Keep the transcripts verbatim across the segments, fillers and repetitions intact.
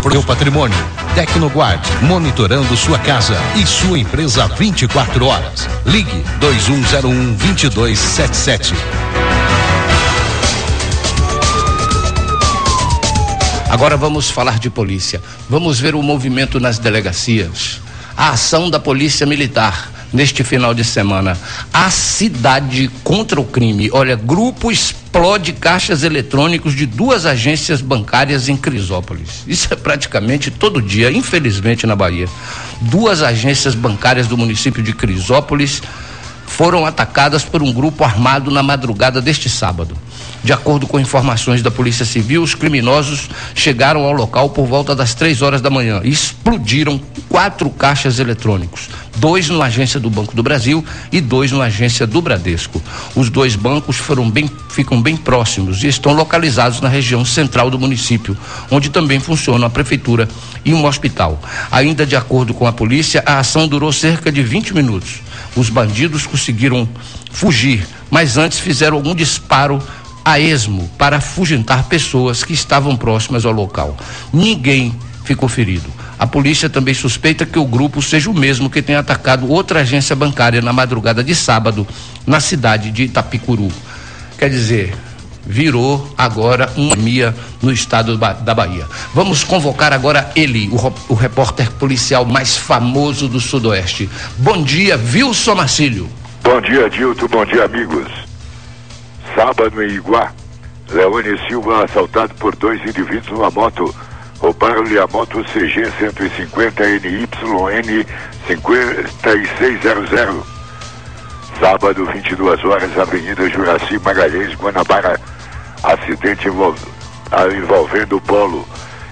seu patrimônio. Tecnoguard, monitorando sua casa e sua empresa vinte e quatro horas. Ligue dois um zero um, dois dois sete sete. Agora vamos falar de polícia. Vamos ver o movimento nas delegacias. A ação da Polícia Militar neste final de semana. A cidade contra o crime. Olha, grupo explode caixas eletrônicos de duas agências bancárias em Crisópolis. Isso é praticamente todo dia, infelizmente, na Bahia. Duas agências bancárias do município de Crisópolis foram atacadas por um grupo armado na madrugada deste sábado. De acordo com informações da Polícia Civil, os criminosos chegaram ao local por volta das três horas da manhã e explodiram quatro caixas eletrônicos, dois na agência do Banco do Brasil e dois na agência do Bradesco. Os dois bancos foram bem, ficam bem próximos e estão localizados na região central do município, onde também funciona a prefeitura e um hospital. Ainda de acordo com a polícia, a ação durou cerca de vinte minutos. Os bandidos conseguiram fugir, mas antes fizeram algum disparo a esmo para afugentar pessoas que estavam próximas ao local. Ninguém ficou ferido. A polícia também suspeita que o grupo seja o mesmo que tenha atacado outra agência bancária na madrugada de sábado, na cidade de Itapicuru. Quer dizer, virou agora uma mia no estado da Bahia. Vamos convocar agora ele, o, o repórter policial mais famoso do Sudoeste. Bom dia, Wilson Marcílio. Bom dia, Dilton. Bom dia, amigos. Sábado em Iguá, Leone Silva assaltado por dois indivíduos numa moto. Roubaram-lhe a moto C G cento e cinquenta N Y N cinco seis zero zero. Sábado, vinte e duas horas, Avenida Juraci Magalhães, Guanabara. Acidente envolv... envolvendo o Polo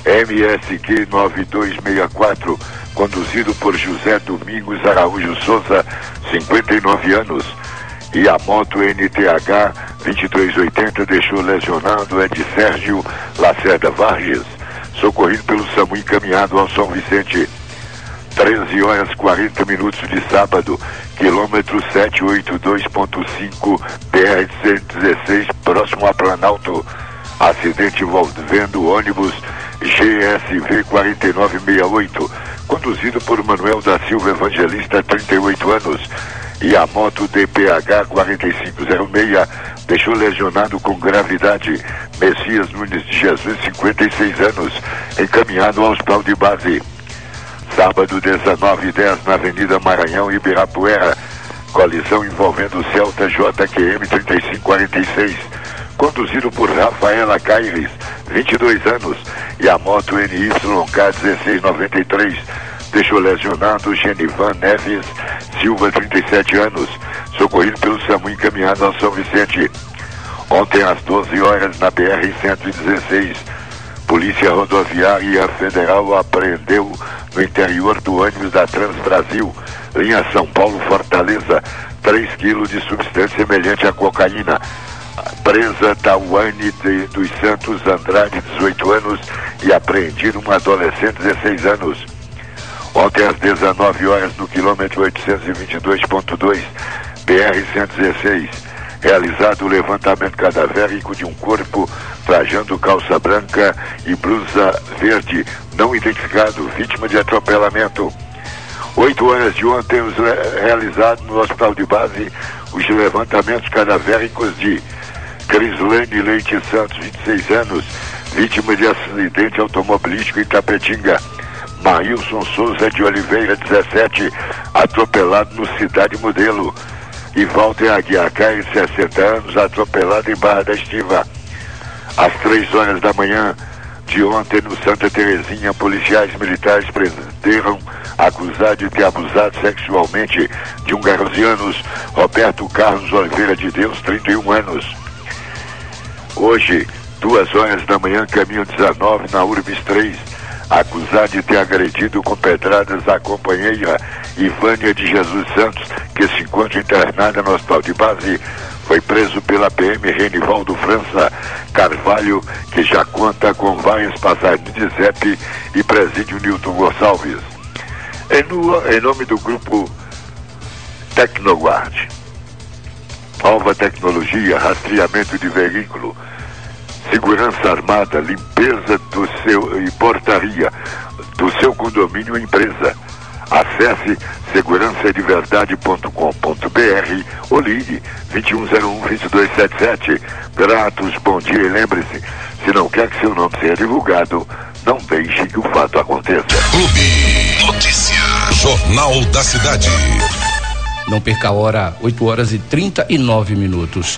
M S Q nove dois seis quatro, conduzido por José Domingos Araújo Souza, cinquenta e nove anos. E a moto N T H vinte e três oitenta deixou lesionado é de Sérgio Lacerda Vargas, socorrido pelo SAMU, encaminhado ao São Vicente. treze horas quarenta minutos de sábado, quilômetro setecentos e oitenta e dois ponto cinco, P R cento e dezesseis, próximo a Planalto. Acidente envolvendo o ônibus G S V quatro nove seis oito, conduzido por Manuel da Silva Evangelista, trinta e oito anos. E a moto D P H quatro cinco zero seis deixou lesionado com gravidade Messias Nunes de Jesus, cinquenta e seis anos, encaminhado ao hospital de base. Sábado, dezenove e dez, na Avenida Maranhão, Ibirapuera, colisão envolvendo o Celta J Q M trinta e cinco quarenta e seis, conduzido por Rafaela Caires, vinte e dois anos, e a moto N Y K dezesseis noventa e três deixou lesionado Genivan Neves Silva, trinta e sete anos, socorrido pelo SAMU, encaminhado ao São Vicente. Ontem às doze horas, na B R cento e dezesseis, Polícia Rodoviária Federal apreendeu no interior do ônibus da Transbrasil, linha São Paulo-Fortaleza, três quilos de substância semelhante à cocaína. Presa Tawane de, dos Santos Andrade, dezoito anos, e apreendido uma adolescente, dezesseis anos. Ontem às dezenove horas, no quilômetro oitocentos e vinte e dois ponto dois, B R cento e dezesseis, realizado o levantamento cadavérico de um corpo trajando calça branca e blusa verde, não identificado, vítima de atropelamento. Oito horas de ontem, os realizados no hospital de base os levantamentos cadavéricos de Crislane Leite Santos, vinte e seis anos, vítima de acidente automobilístico em Tapetinga. Maílson Souza de Oliveira, dezessete, atropelado no Cidade Modelo. E Walter Aguiar Caio, sessenta anos, atropelado em Barra da Estiva. Às três horas da manhã de ontem, no Santa Terezinha, policiais militares prenderam acusado de ter abusado sexualmente de um garoto de anos, Roberto Carlos Oliveira de Deus, trinta e um anos. Hoje, duas horas da manhã, caminho dezenove, na Urbis três, acusado de ter agredido com pedradas a companheira Ivânia de Jesus Santos, que se encontra internada no hospital de base, foi preso pela P M Renivaldo França Carvalho, que já conta com várias passagens de Z E P e presídio Newton Gonçalves. Em, no, em nome do grupo Tecnoguard, nova tecnologia, rastreamento de veículo, segurança armada, limpeza do seu e portaria do seu condomínio ou empresa. Acesse segurança de verdade ponto com ponto b r ou ligue vinte e um zero um, vinte e dois setenta e sete. Gratos, bom dia e lembre-se, se não quer que seu nome seja divulgado, não deixe que o fato aconteça. Clube Notícia, Jornal da Cidade. Não perca a hora, oito horas e trinta e nove minutos.